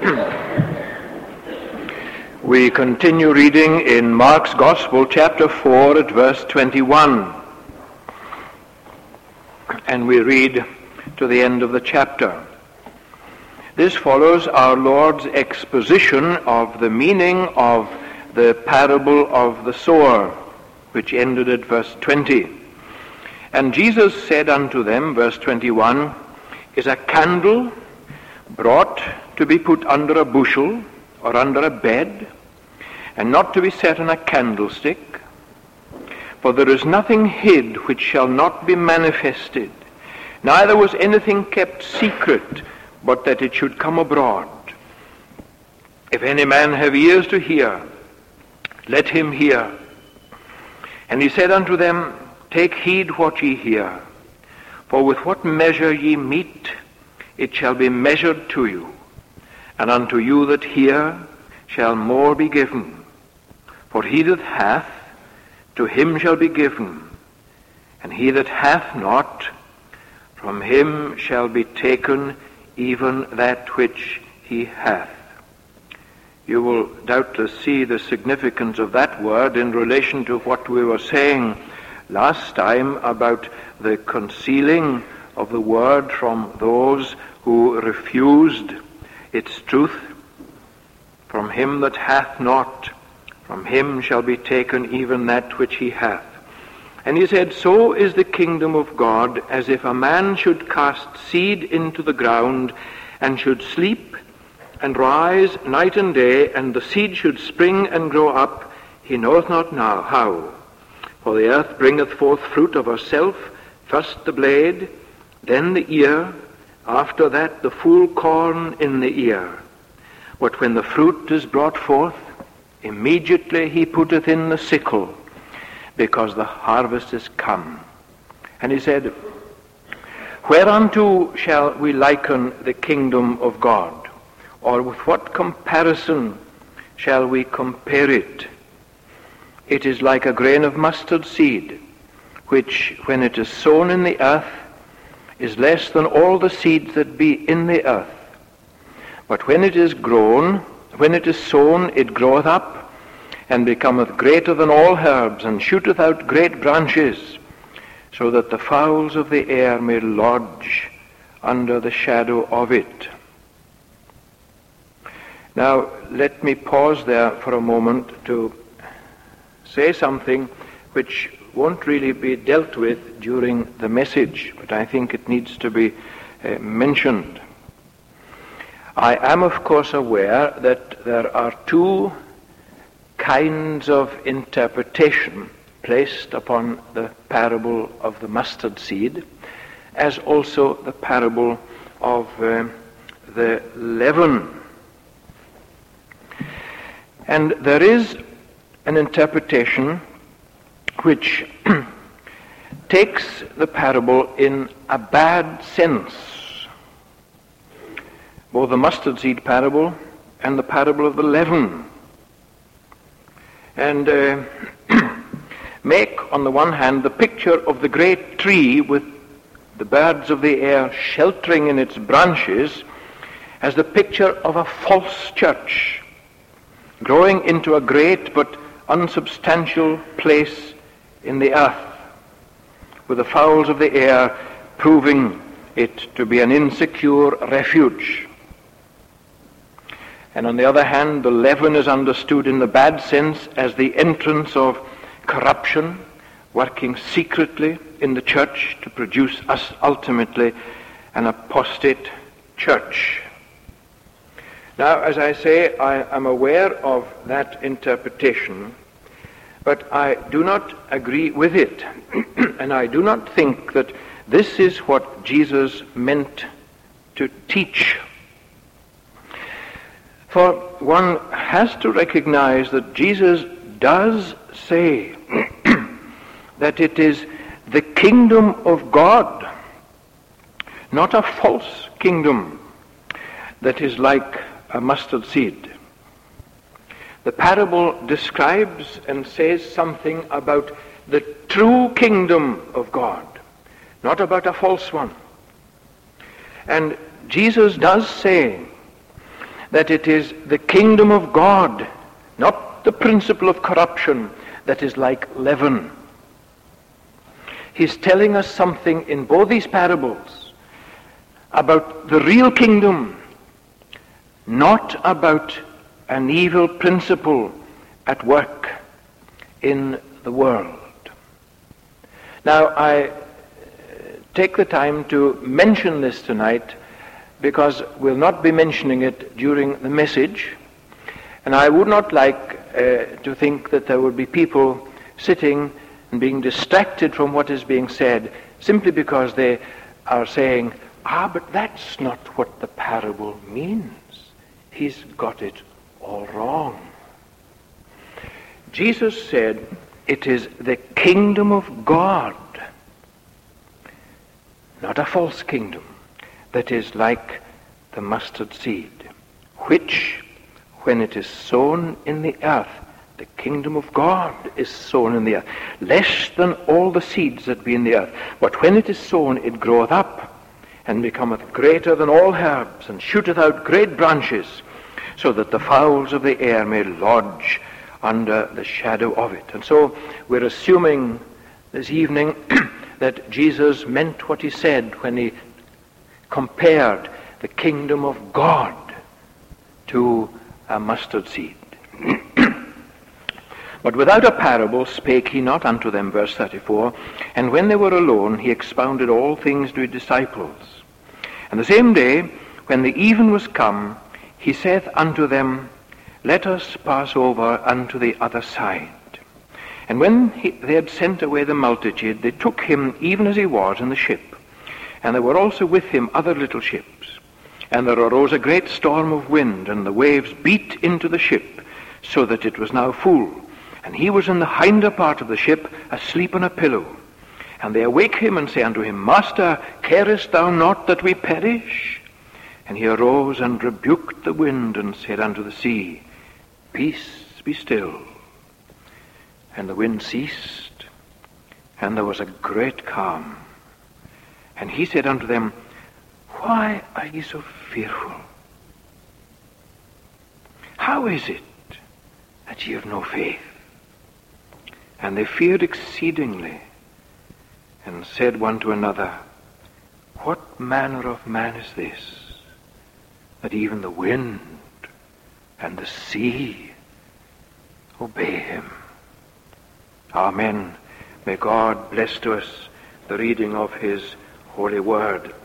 We continue reading in Mark's Gospel, chapter 4, at verse 21. And we read to the end of the chapter. This follows our Lord's exposition of the meaning of the parable of the sower, which ended at verse 20. And Jesus said unto them, verse 21, Is a candle brought to be put under a bushel or under a bed, and not to be set on a candlestick? For there is nothing hid which shall not be manifested, neither was anything kept secret, but that it should come abroad. If any man have ears to hear, let him hear. And he said unto them, Take heed what ye hear, for with what measure ye mete, it shall be measured to you, and unto you that hear shall more be given. For he that hath, to him shall be given, and he that hath not, from him shall be taken even that which he hath. You will doubtless see the significance of that word in relation to what we were saying last time about the concealing of the word from those who refused its truth. From him that hath not, from him shall be taken even that which he hath. And he said, So is the kingdom of God, as if a man should cast seed into the ground, and should sleep and rise night and day, and the seed should spring and grow up, he knoweth not now how. For the earth bringeth forth fruit of herself, first the blade, then the ear, after that the full corn in the ear. But when the fruit is brought forth, immediately he putteth in the sickle, because the harvest is come. And he said, Whereunto shall we liken the kingdom of God? Or with what comparison shall we compare it? It is like a grain of mustard seed, which, when it is sown in the earth, is less than all the seeds that be in the earth. But when it is grown, when it is sown, it groweth up, and becometh greater than all herbs, and shooteth out great branches, so that the fowls of the air may lodge under the shadow of it. Now, let me pause there for a moment to say something which won't really be dealt with during the message, but I think it needs to be mentioned. I am, of course, aware that there are two kinds of interpretation placed upon the parable of the mustard seed, as also the parable of the leaven. And there is an interpretation which takes the parable in a bad sense, both the mustard seed parable and the parable of the leaven, and make, on the one hand, the picture of the great tree with the birds of the air sheltering in its branches as the picture of a false church growing into a great but unsubstantial place in the earth, with the fowls of the air proving it to be an insecure refuge. And on the other hand, the leaven is understood in the bad sense as the entrance of corruption, working secretly in the church to produce us ultimately an apostate church. Now, as I say, I am aware of that interpretation, but I do not agree with it. And I do not think that this is what Jesus meant to teach. For one has to recognize that Jesus does say that it is the kingdom of God, not a false kingdom, that is like a mustard seed. The parable describes and says something about the true kingdom of God, not about a false one. And Jesus does say that it is the kingdom of God, not the principle of corruption, that is like leaven. He's telling us something in both these parables about the real kingdom, not about an evil principle at work in the world. Now, I take the time to mention this tonight because we'll not be mentioning it during the message, and I would not like to think that there would be people sitting and being distracted from what is being said simply because they are saying, but that's not what the parable means. He's got it all wrong. Jesus said, it is the kingdom of God, not a false kingdom, that is like the mustard seed, which, when it is sown in the earth, the kingdom of God is sown in the earth, less than all the seeds that be in the earth. But when it is sown, it groweth up, and becometh greater than all herbs, and shooteth out great branches, so that the fowls of the air may lodge under the shadow of it. And so we're assuming this evening that Jesus meant what he said when he compared the kingdom of God to a mustard seed. But without a parable spake he not unto them, verse 34, and when they were alone, he expounded all things to his disciples. And the same day, when the even was come, he saith unto them, let us pass over unto the other side. And when they had sent away the multitude, they took him even as he was in the ship. And there were also with him other little ships. And there arose a great storm of wind, and the waves beat into the ship, so that it was now full. And he was in the hinder part of the ship, asleep on a pillow. And they awake him, and say unto him, Master, carest thou not that we perish? And he arose and rebuked the wind, and said unto the sea, Peace, be still. And the wind ceased, and there was a great calm. And he said unto them, Why are ye so fearful? How is it that ye have no faith? And they feared exceedingly, and said one to another, What manner of man is this, that even the wind and the sea obey him? Amen. May God bless to us the reading of his holy word.